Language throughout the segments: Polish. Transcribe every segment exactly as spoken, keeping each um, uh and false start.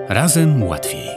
Razem łatwiej.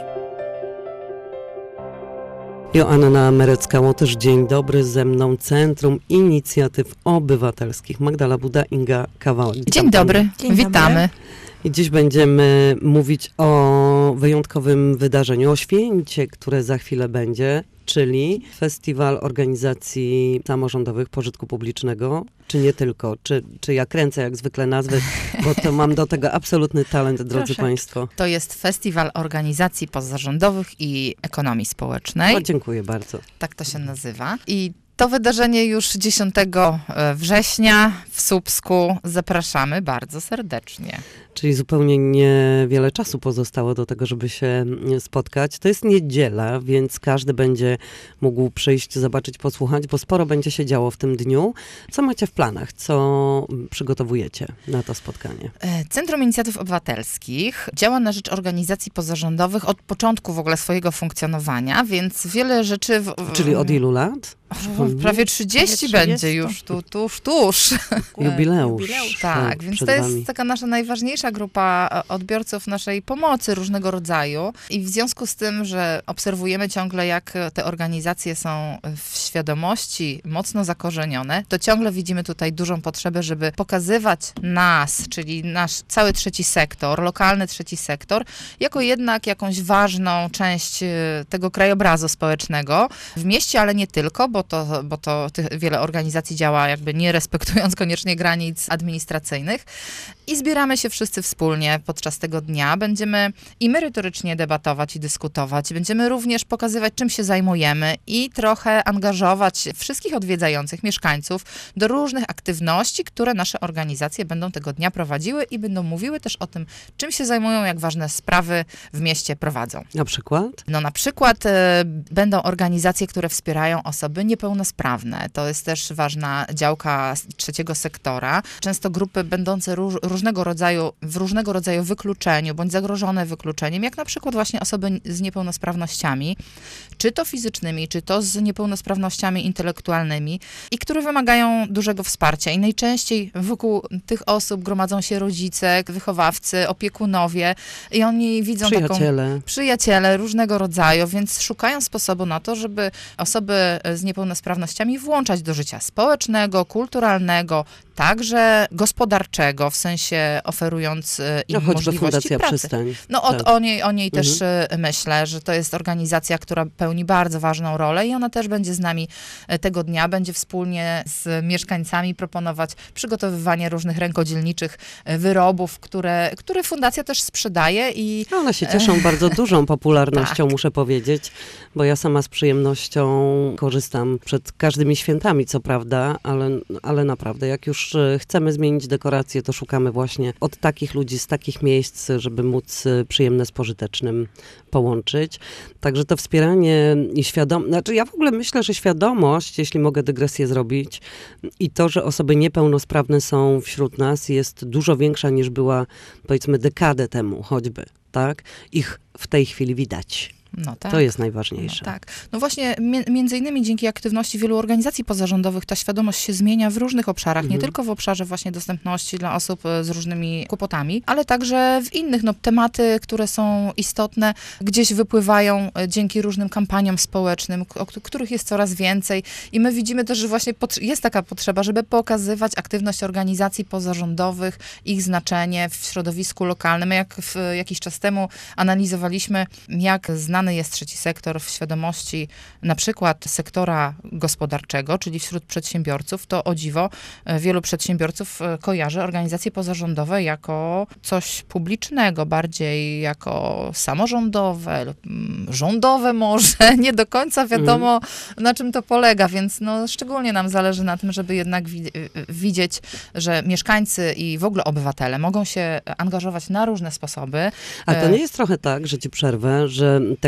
Joanna Merecka-Łotysz, dzień dobry, ze mną Centrum Inicjatyw Obywatelskich. Magdala Buda, Inga Kawałek. Dzień dobry, dzień witamy. Dobry. I dziś będziemy mówić o wyjątkowym wydarzeniu, o święcie, które za chwilę będzie, czyli Festiwal Organizacji Samorządowych Pożytku Publicznego, czy nie tylko, czy, czy ja kręcę jak zwykle nazwy, bo to mam do tego absolutny talent, drodzy Proszę. Państwo. To jest Festiwal Organizacji Pozarządowych i Ekonomii Społecznej. O, dziękuję bardzo. Tak to się nazywa. I to wydarzenie już dziesiątego września w Słupsku. Zapraszamy bardzo serdecznie. Czyli zupełnie niewiele czasu pozostało do tego, żeby się spotkać. To jest niedziela, więc każdy będzie mógł przyjść, zobaczyć, posłuchać, bo sporo będzie się działo w tym dniu. Co macie w planach? Co przygotowujecie na to spotkanie? Centrum Inicjatyw Obywatelskich działa na rzecz organizacji pozarządowych od początku w ogóle swojego funkcjonowania, więc wiele rzeczy... W... Czyli od ilu lat? O, prawie trzydzieści będzie już, tu, tuż, tuż. Jubileusz. Jubileusz. Tak, więc to jest wami. Taka nasza najważniejsza grupa odbiorców naszej pomocy różnego rodzaju i w związku z tym, że obserwujemy ciągle, jak te organizacje są w świadomości mocno zakorzenione, to ciągle widzimy tutaj dużą potrzebę, żeby pokazywać nas, czyli nasz cały trzeci sektor, lokalny trzeci sektor, jako jednak jakąś ważną część tego krajobrazu społecznego w mieście, ale nie tylko, bo to, bo to tych, wiele organizacji działa jakby nie respektując koniecznie granic administracyjnych. I zbieramy się wszyscy wspólnie podczas tego dnia. Będziemy i merytorycznie debatować i dyskutować. Będziemy również pokazywać, czym się zajmujemy i trochę angażować wszystkich odwiedzających mieszkańców do różnych aktywności, które nasze organizacje będą tego dnia prowadziły i będą mówiły też o tym, czym się zajmują, jak ważne sprawy w mieście prowadzą. Na przykład? No na przykład e, będą organizacje, które wspierają osoby niepełnosprawne. To jest też ważna działka trzeciego sektora. Często grupy będące róż, różnego rodzaju, w różnego rodzaju wykluczeniu, bądź zagrożone wykluczeniem, jak na przykład właśnie osoby z niepełnosprawnościami, czy to fizycznymi, czy to z niepełnosprawnościami intelektualnymi i które wymagają dużego wsparcia. I najczęściej wokół tych osób gromadzą się rodzice, wychowawcy, opiekunowie i oni widzą przyjaciele. taką... Przyjaciele różnego rodzaju, więc szukają sposobu na to, żeby osoby z niepełnosprawnościami włączać do życia społecznego, kulturalnego, także gospodarczego, w sensie oferując im no, możliwości Fundacja pracy. Przystań. No od, tak. o niej, o niej mhm. też myślę, że to jest organizacja, która pełni bardzo ważną rolę i ona też będzie z nami tego dnia, będzie wspólnie z mieszkańcami proponować przygotowywanie różnych rękodzielniczych wyrobów, które, które fundacja też sprzedaje. I no one się cieszą bardzo dużą popularnością, tak. muszę powiedzieć, bo ja sama z przyjemnością korzystam przed każdymi świętami, co prawda, ale, ale naprawdę, jak już chcemy zmienić dekorację, to szukamy właśnie od takich ludzi, z takich miejsc, żeby móc przyjemne z pożytecznym połączyć. Także to wspieranie i świadomość, znaczy ja w ogóle myślę, że świadomość, jeśli mogę dygresję zrobić, i to, że osoby niepełnosprawne są wśród nas, jest dużo większa niż była, powiedzmy, dekadę temu choćby, tak? Ich w tej chwili widać. No tak. To jest najważniejsze. No tak. No właśnie, mi, między innymi dzięki aktywności wielu organizacji pozarządowych ta świadomość się zmienia w różnych obszarach, mhm. nie tylko w obszarze właśnie dostępności dla osób z różnymi kłopotami, ale także w innych, no tematy, które są istotne, gdzieś wypływają dzięki różnym kampaniom społecznym, o których jest coraz więcej i my widzimy też, że właśnie jest taka potrzeba, żeby pokazywać aktywność organizacji pozarządowych, ich znaczenie w środowisku lokalnym. My jak w, jakiś czas temu analizowaliśmy, jak znamy jest trzeci sektor w świadomości na przykład sektora gospodarczego, czyli wśród przedsiębiorców, to o dziwo wielu przedsiębiorców kojarzy organizacje pozarządowe jako coś publicznego, bardziej jako samorządowe lub rządowe może. Nie do końca wiadomo, mm. na czym to polega, więc no, szczególnie nam zależy na tym, żeby jednak wi- widzieć, że mieszkańcy i w ogóle obywatele mogą się angażować na różne sposoby. A to nie jest trochę tak, że ci przerwę, że te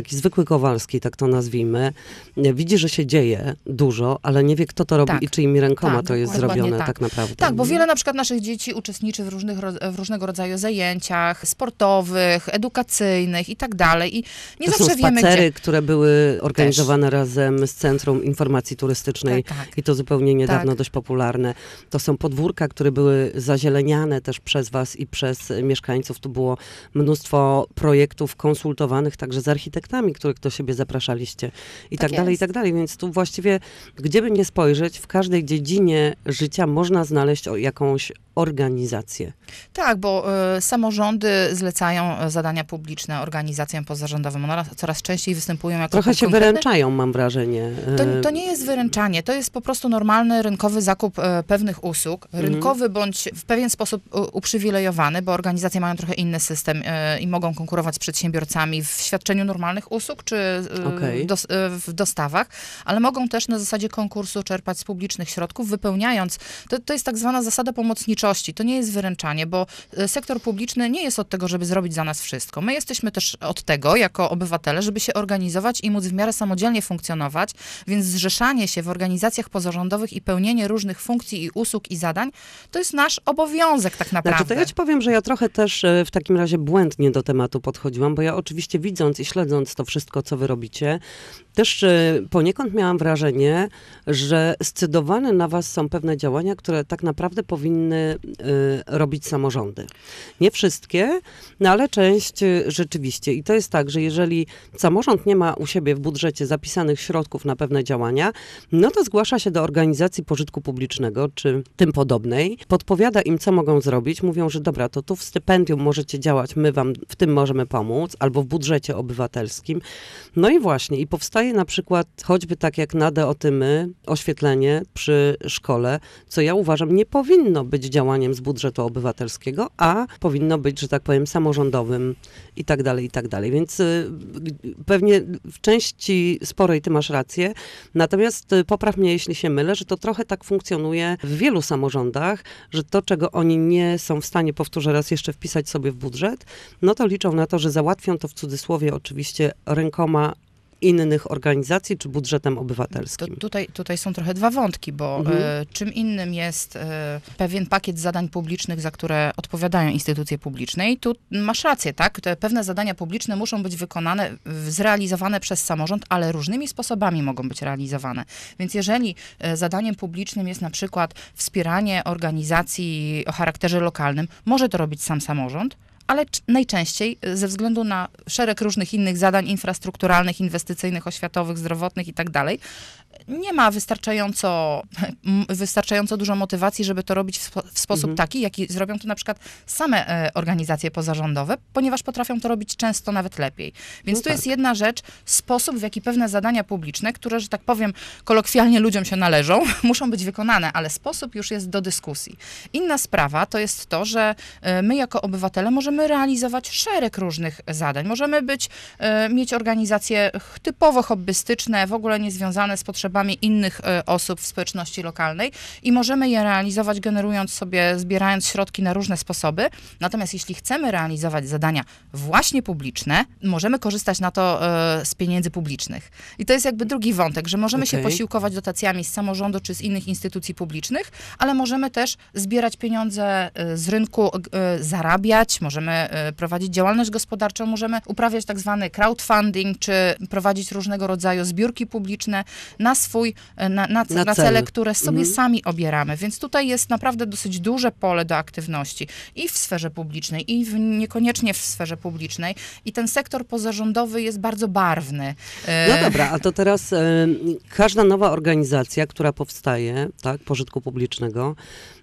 taki zwykły Kowalski, tak to nazwijmy, widzi, że się dzieje dużo, ale nie wie, kto to robi Tak. i czyimi rękoma Tak, to jest dokładnie zrobione tak. tak naprawdę. Tak, bo wiele na przykład naszych dzieci uczestniczy w różnych, ro- w różnego rodzaju zajęciach sportowych, edukacyjnych i tak dalej. I nie to zawsze są wiemy, spacery, gdzie. które były organizowane razem z Centrum Informacji Turystycznej Tak, tak. i to zupełnie niedawno Tak. dość popularne. To są podwórka, które były zazieleniane też przez was i przez mieszkańców. Tu było mnóstwo projektów konsultowanych także z architektami, których do siebie zapraszaliście i tak, Tak dalej, i jest. tak dalej. Więc tu właściwie, gdzie by nie spojrzeć, w każdej dziedzinie życia można znaleźć o jakąś organizację. Tak, bo y, samorządy zlecają e, zadania publiczne organizacjom pozarządowym. One raz- coraz częściej występują jako Trochę się konkretne- wyręczają, mam wrażenie. To, E, to nie jest wyręczanie, to jest po prostu normalny rynkowy zakup e, pewnych usług, rynkowy bądź w pewien sposób u, uprzywilejowany, bo organizacje mają trochę inny system e, i mogą konkurować z przedsiębiorcami w świadczeniu normalnych usług czy e, Okej. dos, e, w dostawach, ale mogą też na zasadzie konkursu czerpać z publicznych środków, wypełniając, to, to jest tak zwana zasada pomocniczości, to nie jest wyręczanie, bo e, sektor publiczny nie jest od tego, żeby zrobić za nas wszystko. My jesteśmy też od tego, jako obywatele, żeby się organizować i móc w miarę samodzielnie funkcjonować, więc zrzeszanie się w organizacjach pozarządowych i pełnienie różnych funkcji i usług i zadań, to jest nasz obowiązek tak naprawdę. Znaczy, to ja ci powiem, że ja trochę też e, w takim razie błędnie do tematu podchodziłam, bo ja oczywiście widząc i śledząc to wszystko, co wy robicie, też e, poniekąd miałam wrażenie, że scydowane na was są pewne działania, które tak naprawdę powinny e, robić samorządy. Nie wszystkie, no ale część e, rzeczywiście. I to jest tak, że jeżeli samorząd nie ma u siebie w budżecie zapisanych środków na pewne działania, no to zgłasza się do organizacji pożytku publicznego, czy tym podobnej, podpowiada im, co mogą zrobić, mówią, że dobra, to tu w stypendium możecie działać, my wam w tym możemy pomóc, albo w budżecie obywatelskim. No i właśnie, i powstaje na przykład choćby tak jak na D O T Y M y, oświetlenie przy szkole, co ja uważam nie powinno być działaniem z budżetu obywatelskiego, a powinno być, że tak powiem, samorządowym i tak dalej, i tak dalej. Więc y, pewnie w części sporej ty masz rację, natomiast y, popraw mnie, jeśli się mylę, że to trochę tak funkcjonuje w wielu samorządach, że to, czego oni nie są w stanie, powtórzę raz jeszcze, wpisać sobie w budżet, no to liczą na to, że załatwią to w cudzysłowie oczywiście rękoma innych organizacji czy budżetem To obywatelskim. tutaj, tutaj są trochę dwa wątki, bo Mhm. e, czym innym jest e, pewien pakiet zadań publicznych, za które odpowiadają instytucje publiczne. I tu masz rację, tak? Te pewne zadania publiczne muszą być wykonane, w- zrealizowane przez samorząd, ale różnymi sposobami mogą być realizowane. Więc jeżeli e, zadaniem publicznym jest na przykład wspieranie organizacji o charakterze lokalnym, może to robić sam samorząd, ale c- najczęściej y, ze względu na szereg różnych innych zadań infrastrukturalnych, inwestycyjnych, oświatowych, zdrowotnych i tak dalej, nie ma wystarczająco, m, wystarczająco dużo motywacji, żeby to robić w, spo, w sposób Mhm. taki, jaki zrobią to na przykład same e, organizacje pozarządowe, ponieważ potrafią to robić często nawet lepiej. Więc No tu tak. jest jedna rzecz, sposób, w jaki pewne zadania publiczne, które, że tak powiem, kolokwialnie ludziom się należą, muszą być wykonane, ale sposób już jest do dyskusji. Inna sprawa to jest to, że e, my jako obywatele możemy realizować szereg różnych zadań. Możemy być, e, mieć organizacje ch- typowo hobbystyczne, w ogóle niezwiązane z potrzebami innych e, osób w społeczności lokalnej i możemy je realizować, generując sobie, zbierając środki na różne sposoby. Natomiast jeśli chcemy realizować zadania właśnie publiczne, możemy korzystać na to e, z pieniędzy publicznych. I to jest jakby drugi wątek, że możemy się Okej. posiłkować dotacjami z samorządu czy z innych instytucji publicznych, ale możemy też zbierać pieniądze e, z rynku, e, zarabiać, możemy e, prowadzić działalność gospodarczą, możemy uprawiać tak zwany crowdfunding, czy prowadzić różnego rodzaju zbiórki publiczne na swój, e, na, na, Na na cel. cele, które sobie Mhm. sami obieramy. Więc tutaj jest naprawdę dosyć duże pole do aktywności i w sferze publicznej, i w, niekoniecznie w sferze publicznej. I ten sektor pozarządowy jest bardzo barwny. E, No dobra, a to teraz e, każda nowa organizacja, która powstaje, tak, pożytku publicznego,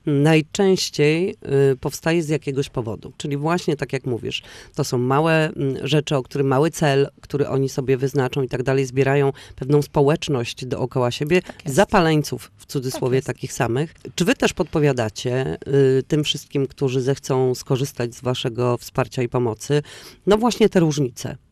najczęściej y, powstaje z jakiegoś powodu. Czyli właśnie tak jak mówisz, to są małe mm, rzeczy, o których mały cel, który oni sobie wyznaczą i tak dalej, zbierają pewną społeczność dookoła siebie, jest. zapaleńców w cudzysłowie jest. takich samych. Czy wy też podpowiadacie y, tym wszystkim, którzy zechcą skorzystać z waszego wsparcia i pomocy, no właśnie te różnice?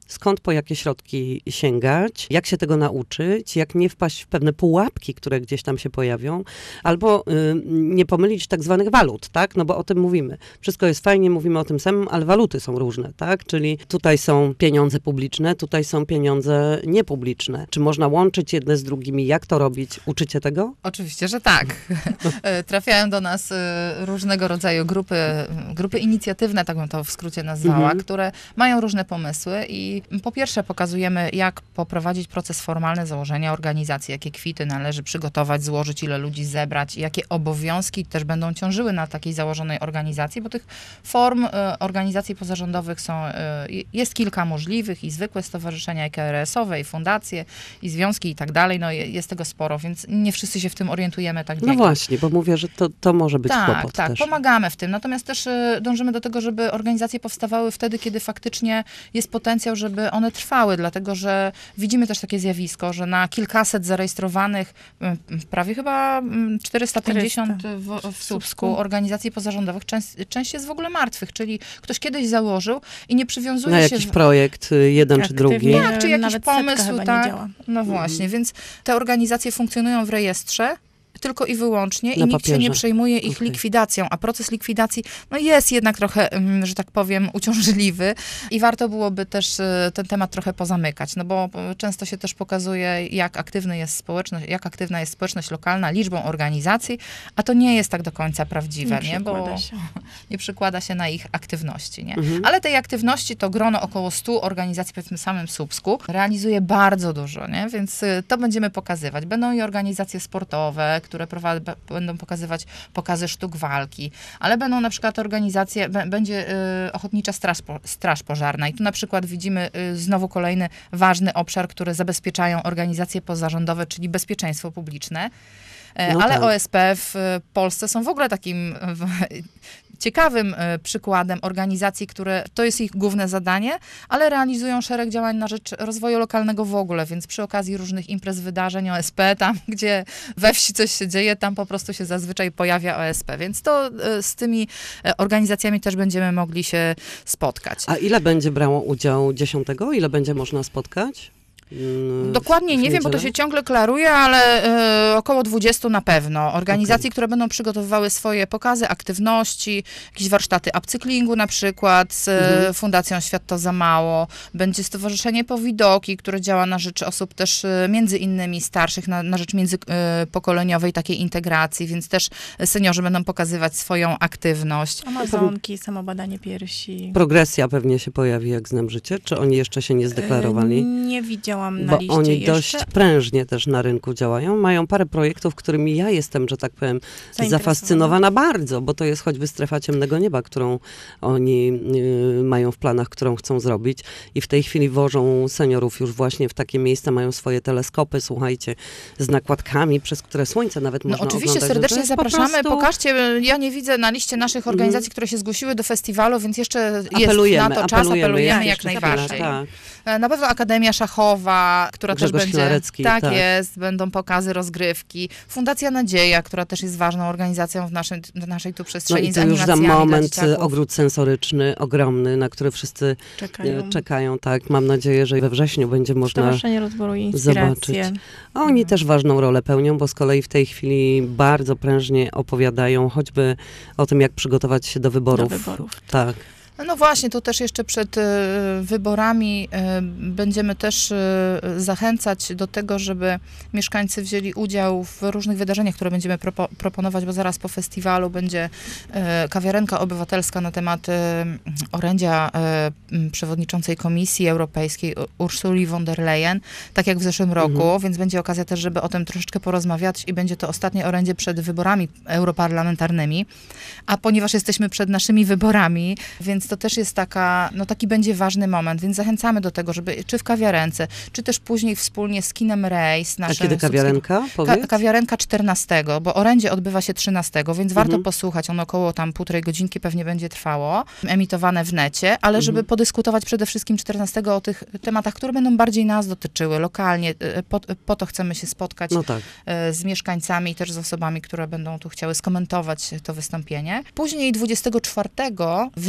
skąd po jakie środki sięgać, jak się tego nauczyć, jak nie wpaść w pewne pułapki, które gdzieś tam się pojawią, albo y, nie pomylić tak zwanych walut, tak? No bo o tym mówimy. Wszystko jest fajnie, mówimy o tym samym, ale waluty są różne, tak? Czyli tutaj są pieniądze publiczne, tutaj są pieniądze niepubliczne. Czy można łączyć jedne z drugimi? Jak to robić? Uczycie tego? Oczywiście, że tak. Trafiają do nas różnego rodzaju grupy, grupy inicjatywne, tak bym to w skrócie nazwała, Mhm. które mają różne pomysły i po pierwsze pokazujemy, jak poprowadzić proces formalny założenia organizacji, jakie kwity należy przygotować, złożyć, ile ludzi zebrać, jakie obowiązki też będą ciążyły na takiej założonej organizacji, bo tych form y, organizacji pozarządowych są, y, jest kilka możliwych i zwykłe stowarzyszenia, i K R S-owe, i fundacje, i związki i tak dalej, no jest tego sporo, więc nie wszyscy się w tym orientujemy tak No biegnie. właśnie, bo mówię, że to, to może być Tak, kłopot tak, też. pomagamy w tym. Natomiast też y, dążymy do tego, żeby organizacje powstawały wtedy, kiedy faktycznie jest potencjał, żeby one trwały, dlatego że widzimy też takie zjawisko, że na kilkaset zarejestrowanych, y, prawie chyba y, czterysta pięćdziesiąt w, w Słupsku organizacji pozarządowych, część, część jest w ogóle martwych, czyli ktoś kiedyś założył i nie przywiązuje Na się... jakiś w... projekt, y, jeden czy Aktywnie. drugi. Tak, czy jakiś Nawet setka pomysł, chyba nie tak. działa. No właśnie, więc te organizacje funkcjonują w rejestrze, tylko i wyłącznie i Na nikt się nie papierze. przejmuje ich Okej. likwidacją, a proces likwidacji no jest jednak trochę, mm, że tak powiem, uciążliwy i warto byłoby też e, ten temat trochę pozamykać, no bo e, często się też pokazuje, jak aktywny jest społeczność, jak aktywna jest społeczność lokalna liczbą organizacji, a to nie jest tak do końca prawdziwe, nie, Nie bo przekłada się. nie przykłada się na ich aktywności, nie? Mhm. Ale tej aktywności to grono około stu organizacji, powiedzmy w samym Słupsku, realizuje bardzo dużo, nie? Więc y, to będziemy pokazywać. Będą i organizacje sportowe, które prowa- b- będą pokazywać pokazy sztuk walki, ale będą na przykład organizacje, b- będzie y, Ochotnicza Straż, po- Straż Pożarna i tu na przykład widzimy y, znowu kolejny ważny obszar, który zabezpieczają organizacje pozarządowe, czyli bezpieczeństwo publiczne. E, No ale tak. O S P w y, Polsce są w ogóle takim w- ciekawym e, przykładem organizacji, które to jest ich główne zadanie, ale realizują szereg działań na rzecz rozwoju lokalnego w ogóle, więc przy okazji różnych imprez, wydarzeń O S P, tam gdzie we wsi coś się dzieje, tam po prostu się zazwyczaj pojawia O S P, więc to e, z tymi e, organizacjami też będziemy mogli się spotkać. A ile będzie brało udział dziesiątego? Ile będzie można spotkać? Mm, Dokładnie w nie wiem, bo to niedzielę? się ciągle klaruje, ale e, około dwudziestu na pewno. Organizacji, Okej. które będą przygotowywały swoje pokazy, aktywności, jakieś warsztaty upcyklingu na przykład z e, Mhm. Fundacją Świat to za mało. Będzie Stowarzyszenie Powidoki, które działa na rzecz osób też e, między innymi starszych, na, na rzecz międzypokoleniowej takiej integracji, więc też seniorzy będą pokazywać swoją aktywność. Amazonki, samobadanie piersi. Progresja pewnie się pojawi, jak znam życie. Czy oni jeszcze się nie zdeklarowali? E, Nie widziałam na Bo liście oni jeszcze. dość prężnie też na rynku działają. Mają parę projektów, którymi ja jestem, że tak powiem, Zainteresowana. zafascynowana bardzo, bo to jest choćby strefa ciemnego nieba, którą oni y, mają w planach, którą chcą zrobić. I w tej chwili wożą seniorów już właśnie w takie miejsca, mają swoje teleskopy, słuchajcie, z nakładkami, przez które słońce nawet No można oczywiście, oglądać. To serdecznie jest po zapraszamy. prostu- Pokażcie, ja nie widzę na liście naszych organizacji, które się zgłosiły do festiwalu, więc jeszcze jest Apelujemy, na to czas, apelujemy, apelujemy ja jak jeszcze najbardziej. tak. E, Na pewno Akademia Szachowa, która Grzegorz też będzie... Filarecki, tak, tak. jest, będą pokazy, rozgrywki. Fundacja Nadzieja, która też jest ważną organizacją w naszej, w naszej tu No przestrzeni i z tu już za animacjami dla moment dzieciaków. ogród sensoryczny, ogromny, na który wszyscy Czekają. e, czekają. Tak, mam nadzieję, że we wrześniu będzie można... Stowarzyszenie Rozwoju i Inspiracje. zobaczyć. A oni też ważną rolę pełnią, bo z kolei w tej chwili bardzo prężnie opowiadają choćby o tym, jak przygotować się do wyborów. Do wyborów. Tak. No właśnie, tu też jeszcze przed e, wyborami e, będziemy też e, zachęcać do tego, żeby mieszkańcy wzięli udział w różnych wydarzeniach, które będziemy propo- proponować, bo zaraz po festiwalu będzie e, kawiarenka obywatelska na temat e, orędzia e, m, przewodniczącej Komisji Europejskiej U- Ursuli von der Leyen, tak jak w zeszłym roku, Mhm. więc będzie okazja też, żeby o tym troszeczkę porozmawiać i będzie to ostatnie orędzie przed wyborami europarlamentarnymi, a ponieważ jesteśmy przed naszymi wyborami, więc to też jest taka, no taki będzie ważny moment, więc zachęcamy do tego, żeby czy w kawiarence, czy też później wspólnie z Kinem Race, A naszym kiedy kawiarenka? Ka- Powiedz? kawiarenka czternastego, bo orędzie odbywa się trzynastego, więc warto Mhm. posłuchać. Ono około tam półtorej godzinki pewnie będzie trwało, emitowane w necie, ale żeby Mhm. podyskutować przede wszystkim czternastego o tych tematach, które będą bardziej nas dotyczyły, lokalnie. e, Po, po to chcemy się spotkać No tak. e, z mieszkańcami, też z osobami, które będą tu chciały skomentować to wystąpienie. Później dwudziestego czwartego września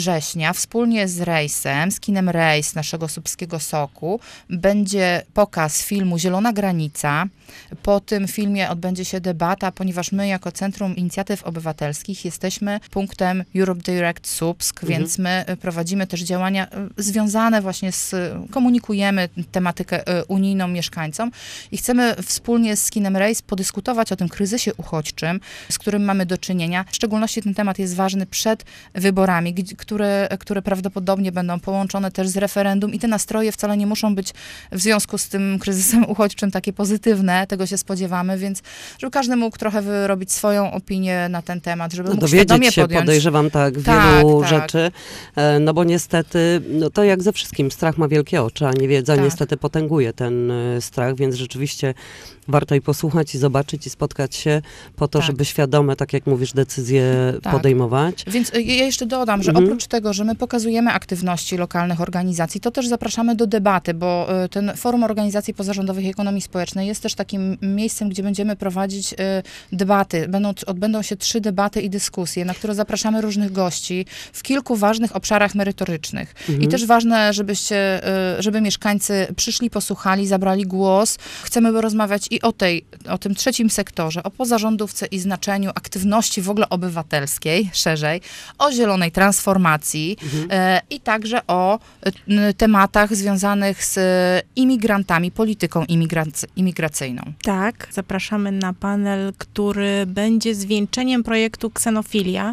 września wspólnie z Rejsem, z kinem Rejs naszego Słupskiego Soku będzie pokaz filmu Zielona Granica. Po tym filmie odbędzie się debata, ponieważ my jako Centrum Inicjatyw Obywatelskich jesteśmy punktem Europe Direct Słupsk, mhm. więc my prowadzimy też działania związane właśnie z, komunikujemy tematykę unijną mieszkańcom i chcemy wspólnie z kinem Rejs podyskutować o tym kryzysie uchodźczym, z którym mamy do czynienia. W szczególności ten temat jest ważny przed wyborami, które, które prawdopodobnie będą połączone też z referendum i te nastroje wcale nie muszą być w związku z tym kryzysem uchodźczym takie pozytywne, tego się spodziewamy, więc żeby każdy mógł trochę wyrobić swoją opinię na ten temat, żeby no, mógł świadomie się, podjąć. Podejrzewam tak, tak wielu tak. rzeczy, no bo niestety, no to jak ze wszystkim, strach ma wielkie oczy, a niewiedza tak. niestety potęguje ten strach, więc rzeczywiście warto i posłuchać, i zobaczyć, i spotkać się po to, tak. żeby świadome, tak jak mówisz, decyzje tak. podejmować. Więc ja jeszcze dodam, że mhm. oprócz tego, że my pokazujemy aktywności lokalnych organizacji, to też zapraszamy do debaty, bo ten Forum Organizacji Pozarządowych i Ekonomii Społecznej jest też takim miejscem, gdzie będziemy prowadzić debaty. Będą, odbędą się trzy debaty i dyskusje, na które zapraszamy różnych gości w kilku ważnych obszarach merytorycznych. Mhm. I też ważne, żebyście, żeby mieszkańcy przyszli, posłuchali, zabrali głos. Chcemy rozmawiać i o tej, o tym trzecim sektorze, o pozarządówce i znaczeniu aktywności w ogóle obywatelskiej, szerzej, o zielonej transformacji mhm. e, i także o e, tematach związanych z imigrantami, polityką imigrac- imigracyjną. Tak, zapraszamy na panel, który będzie zwieńczeniem projektu Ksenofilia,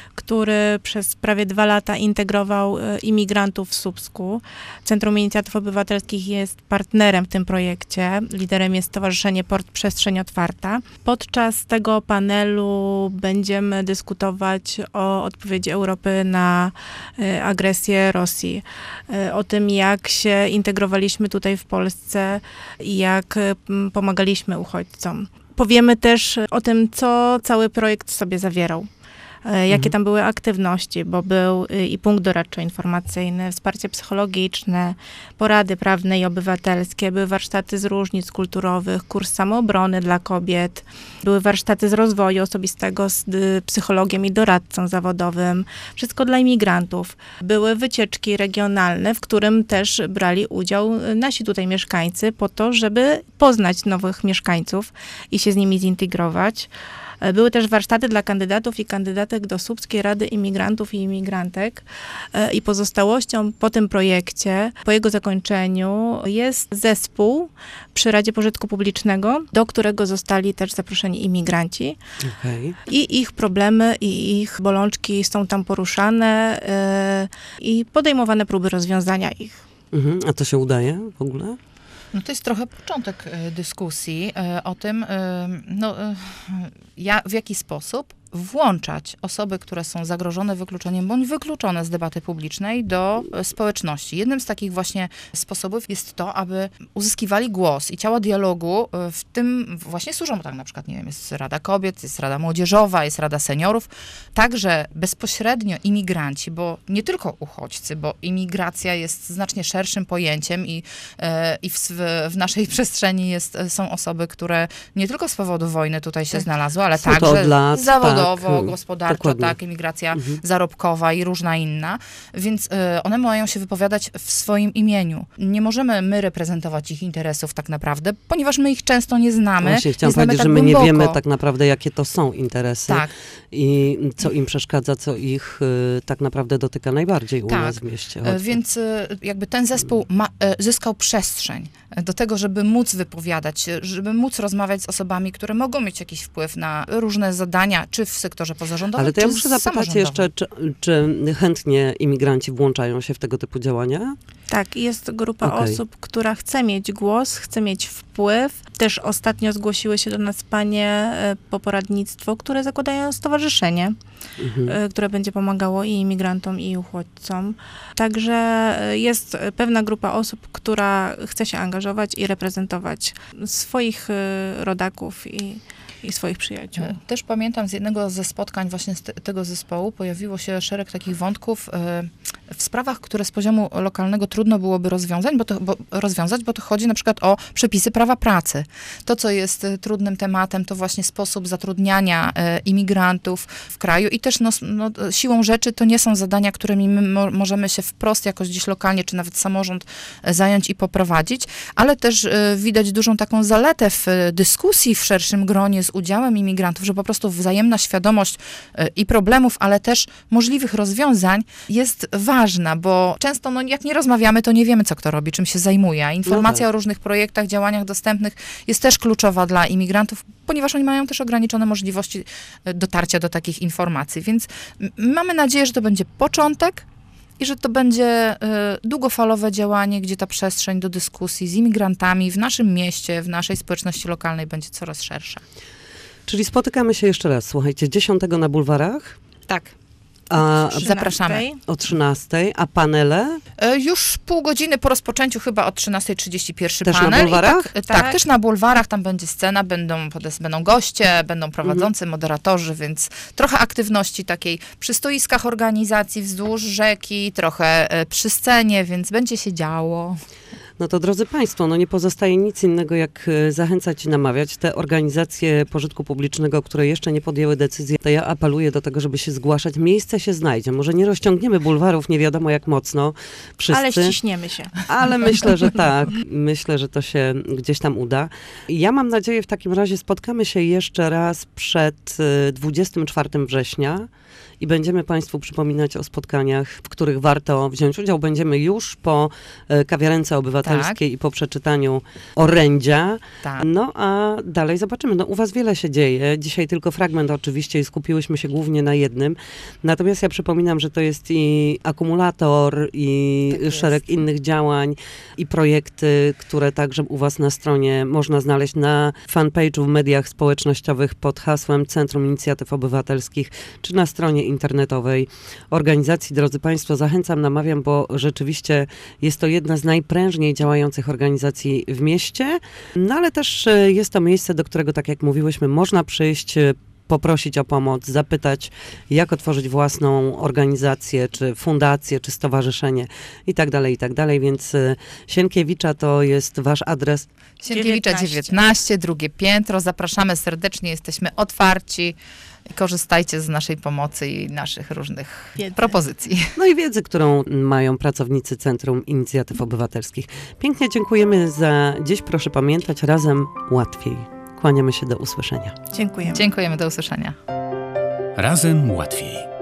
który przez prawie dwa lata integrował imigrantów w Słupsku. Centrum Inicjatyw Obywatelskich jest partnerem w tym projekcie. Liderem jest Stowarzyszenie Port Przestrzeń Otwarta. Podczas tego panelu będziemy dyskutować o odpowiedzi Europy na agresję Rosji. O tym, jak się integrowaliśmy tutaj w Polsce i jak pomagaliśmy uchodźcom. Powiemy też o tym, co cały projekt sobie zawierał. Jakie mhm. tam były aktywności, bo był i punkt doradczo-informacyjny, wsparcie psychologiczne, porady prawne i obywatelskie, były warsztaty z różnic kulturowych, kurs samoobrony dla kobiet, były warsztaty z rozwoju osobistego z psychologiem i doradcą zawodowym, wszystko dla imigrantów. Były wycieczki regionalne, w którym też brali udział nasi tutaj mieszkańcy po to, żeby poznać nowych mieszkańców i się z nimi zintegrować. Były też warsztaty dla kandydatów i kandydatek do Słupskiej Rady Imigrantów i Imigrantek. I pozostałością po tym projekcie, po jego zakończeniu jest zespół przy Radzie Pożytku Publicznego, do którego zostali też zaproszeni imigranci. Okay. I ich problemy i ich bolączki są tam poruszane i podejmowane próby rozwiązania ich. Mhm. A to się udaje w ogóle? No to jest trochę początek y, dyskusji y, o tym, y, no, y, ja, w jaki sposób włączać osoby, które są zagrożone wykluczeniem bądź wykluczone z debaty publicznej do społeczności. Jednym z takich właśnie sposobów jest to, aby uzyskiwali głos i ciała dialogu, w tym właśnie służą tak na przykład, nie wiem, jest Rada Kobiet, jest Rada Młodzieżowa, jest Rada Seniorów, także bezpośrednio imigranci, bo nie tylko uchodźcy, bo imigracja jest znacznie szerszym pojęciem i, i w, w naszej przestrzeni jest, są osoby, które nie tylko z powodu wojny tutaj się tak. znalazły, ale są także lat, zawodowo, tak, gospodarczo, dokładnie. tak, imigracja mhm. zarobkowa i różna inna, więc y, one mają się wypowiadać w swoim imieniu. Nie możemy my reprezentować ich interesów tak naprawdę, ponieważ my ich często nie znamy. Właśnie chciałam powiedzieć, tak że my głęboko. nie wiemy tak naprawdę, jakie to są interesy tak. i co im przeszkadza, co ich y, tak naprawdę dotyka najbardziej u tak. nas w mieście. Choćby. Więc y, jakby ten zespół ma, y, zyskał przestrzeń do tego, żeby móc wypowiadać się, żeby móc rozmawiać z osobami, które mogą mieć jakiś wpływ na różne zadania, czy w sektorze pozarządowym, Ale to czy ja muszę zapytać jeszcze, czy, czy chętnie imigranci włączają się w tego typu działania? Tak, jest grupa okay. osób, która chce mieć głos, chce mieć wpływ. Też ostatnio zgłosiły się do nas panie po poradnictwo, które zakładają stowarzyszenie, mhm. które będzie pomagało i imigrantom, i uchodźcom. Także jest pewna grupa osób, która chce się angażować i reprezentować swoich rodaków i i swoich przyjaciół. Też pamiętam z jednego ze spotkań właśnie z te, tego zespołu pojawiło się szereg takich wątków y, w sprawach, które z poziomu lokalnego trudno byłoby rozwiązać, bo to, bo, rozwiązać, bo to chodzi na przykład o przepisy prawa pracy. To, co jest trudnym tematem, to właśnie sposób zatrudniania e, imigrantów w kraju i też no, no, siłą rzeczy to nie są zadania, którymi my mo- możemy się wprost jakoś gdzieś lokalnie, czy nawet samorząd e, zająć i poprowadzić, ale też e, widać dużą taką zaletę w e, dyskusji w szerszym gronie z udziałem imigrantów, że po prostu wzajemna świadomość e, i problemów, ale też możliwych rozwiązań jest ważna, bo często no, jak nie rozmawiamy, to nie wiemy, co kto robi, czym się zajmuje. A informacja no tak. o różnych projektach, działaniach dostępnych jest też kluczowa dla imigrantów, ponieważ oni mają też ograniczone możliwości dotarcia do takich informacji. Więc m- mamy nadzieję, że to będzie początek i że to będzie y, długofalowe działanie, gdzie ta przestrzeń do dyskusji z imigrantami w naszym mieście, w naszej społeczności lokalnej będzie coraz szersza. Czyli spotykamy się jeszcze raz, słuchajcie, dziesiątego na bulwarach, Tak. a Zapraszamy. o trzynastej, a panele? E, Już pół godziny po rozpoczęciu, chyba o trzynasta trzydzieści pierwszy Też na panel. I bulwarach? Tak, tak, Tak. też na bulwarach, tam będzie scena, będą, podes- będą goście, będą prowadzący, moderatorzy, więc trochę aktywności takiej przy stoiskach organizacji wzdłuż rzeki, trochę e, przy scenie, więc będzie się działo. No to drodzy Państwo, no nie pozostaje nic innego, jak e, zachęcać i namawiać te organizacje pożytku publicznego, które jeszcze nie podjęły decyzji, to ja apeluję do tego, żeby się zgłaszać. Miejsce się znajdzie. Może nie rozciągniemy bulwarów, nie wiadomo jak mocno wszyscy. Ale ściśniemy się. Ale myślę, że tak. Myślę, że to się gdzieś tam uda. Ja mam nadzieję, w takim razie spotkamy się jeszcze raz przed e, dwudziestego czwartego września i będziemy Państwu przypominać o spotkaniach, w których warto wziąć udział. Będziemy już po e, kawiarence obywatelskiej Tak. i po przeczytaniu orędzia. Tak. No a dalej zobaczymy. No u was wiele się dzieje. Dzisiaj tylko fragment oczywiście i skupiłyśmy się głównie na jednym. Natomiast ja przypominam, że to jest i akumulator, i Tak jest. szereg innych działań, i projekty, które także u was na stronie można znaleźć na fanpage'u w mediach społecznościowych pod hasłem Centrum Inicjatyw Obywatelskich, czy na stronie internetowej organizacji. Drodzy Państwo, zachęcam, namawiam, bo rzeczywiście jest to jedna z najprężniej działających organizacji w mieście, no ale też e, jest to miejsce, do którego, tak jak mówiłyśmy, można przyjść, e, poprosić o pomoc, zapytać, jak otworzyć własną organizację, czy fundację, czy stowarzyszenie i tak dalej, i tak dalej, więc e, Sienkiewicza to jest wasz adres. Sienkiewicza dziewiętnaście, drugie piętro. Zapraszamy serdecznie, jesteśmy otwarci. Korzystajcie z naszej pomocy i naszych różnych Wiedzy. propozycji. No i wiedzy, którą mają pracownicy Centrum Inicjatyw Obywatelskich. Pięknie dziękujemy za dziś. Proszę pamiętać, razem łatwiej. Kłaniamy się, do usłyszenia. Dziękujemy. Dziękujemy, do usłyszenia. Razem łatwiej.